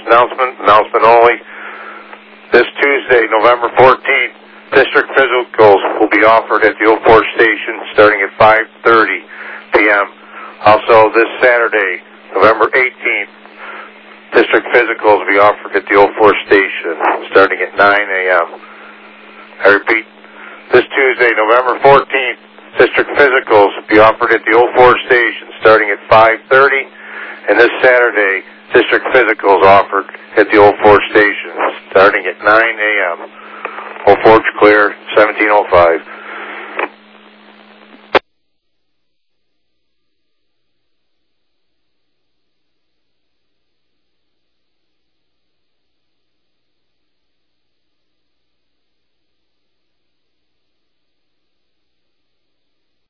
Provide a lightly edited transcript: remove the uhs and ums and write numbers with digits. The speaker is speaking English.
Announcement only. This Tuesday, November 14th, district physicals will be offered at the 04 station starting at 5:30 p.m. Also, this Saturday, November 18th, district physicals will be offered at the 04 station starting at 9 a.m. I repeat, this Tuesday, November 14th, district physicals will be offered at the 04 station starting at 5:30, and this Saturday, district physicals offered at the 04 station starting at 9 a.m. 04's clear, 1705.